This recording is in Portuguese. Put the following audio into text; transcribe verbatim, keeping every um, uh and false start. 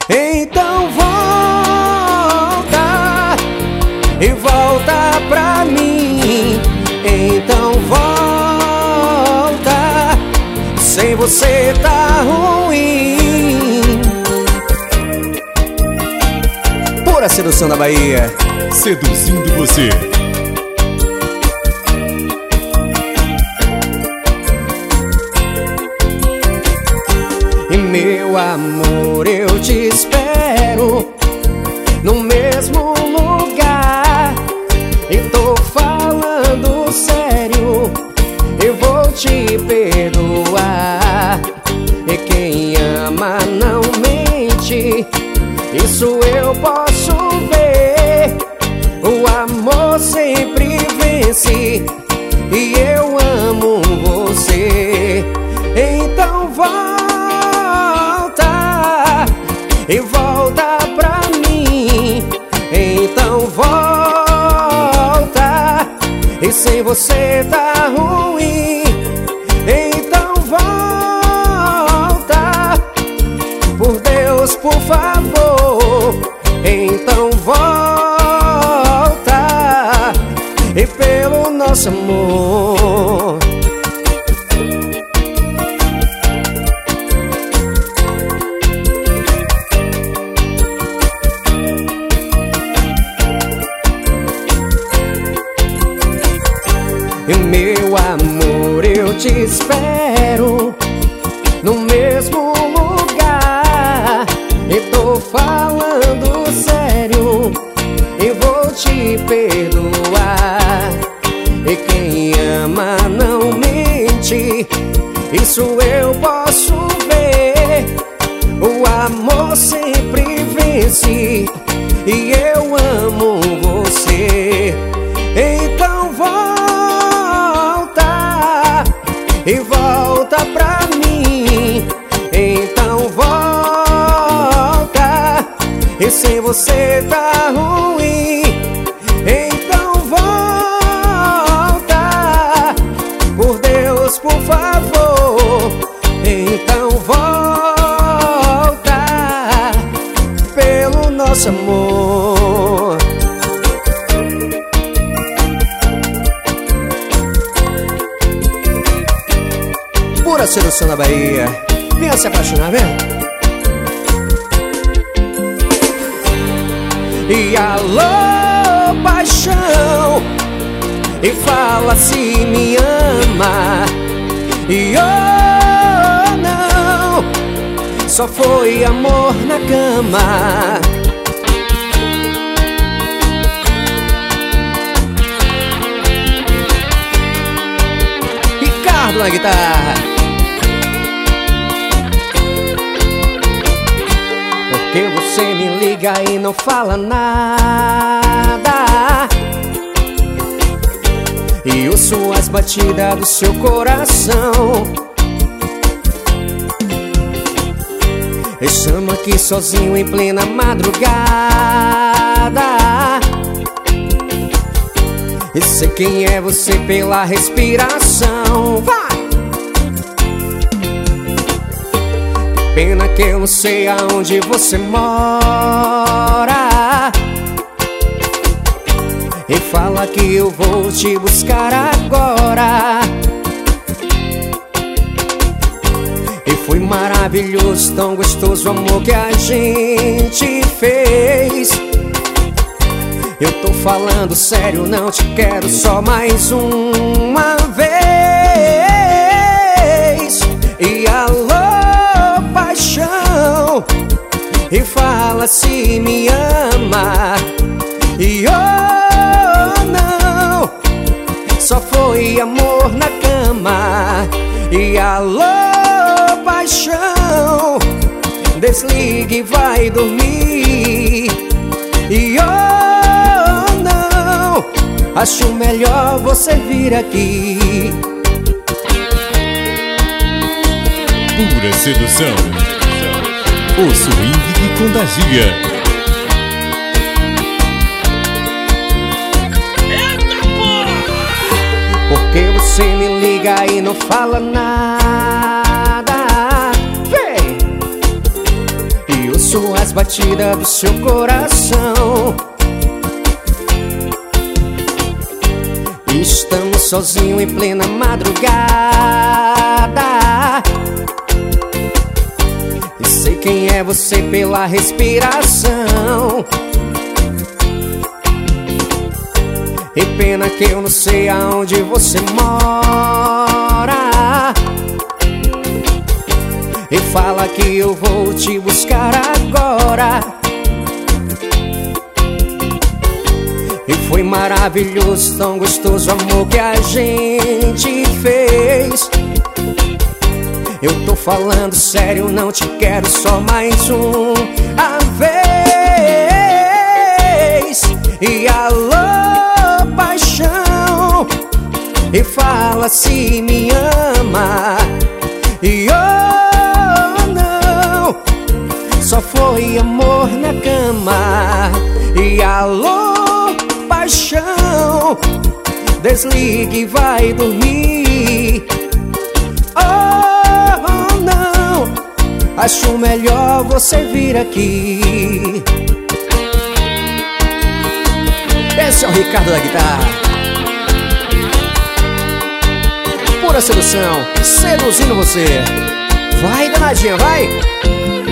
Então volta e volta pra mim. Então volta, sem você tá ruim. Pura sedução da Bahia, seduzindo você. E meu amor, eu te espero no mesmo lugar. E tô falando sério, eu vou te perdoar. E quem ama não mente, isso eu posso ver. O amor sempre vence e eu amo você. Então volta e volta pra mim. Então volta, e sem você tá ruim. Então volta, por Deus, por favor. Então volta, e pelo nosso amor. E meu amor, eu te espero no mesmo lugar. E tô falando sério, e vou te perdoar. E quem ama não mente, isso eu posso ver. O amor sempre vence e eu amo você. Então volta e volta pra mim. Então volta, e sem você tá ruim. Então volta, por Deus, por favor. Então volta, pelo nosso amor. Pura sedução da Bahia, venha se apaixonar, vem. E alô, paixão, e fala se me ama. E oh, não, só foi amor na cama. Ricardo na guitarra. Porque você me liga e não fala nada, e ouço as batidas do seu coração. Eu chamo aqui sozinho em plena madrugada, e sei quem é você pela respiração. Vai! Pena que eu não sei aonde você mora, e fala que eu vou te buscar agora. E foi maravilhoso, tão gostoso o amor que a gente fez. Eu tô falando sério, não te quero só mais uma vez. E alô, paixão, e fala se me ama. E oh, não, só foi amor na cama. E alô, paixão, desligue e vai dormir. E oh, não, acho melhor você vir aqui. Pura sedução, o swing que contagia. Porque você me liga e não fala nada, vem. E ouço ouço as batidas do seu coração. Estamos sozinhos em plena madrugada, e sei quem é você pela respiração. E pena que eu não sei aonde você mora. E fala que eu vou te buscar agora. E foi maravilhoso, tão gostoso o amor que a gente fez. Eu tô falando sério, não te quero só mais uma vez. E alô, paixão, e fala se me ama. E oh não, só foi amor na cama. E alô, paixão, desligue e vai dormir. Oh não, acho melhor você vir aqui. Esse é o Ricardo da guitarra. Pura sedução, seduzindo você. Vai, danadinha, vai!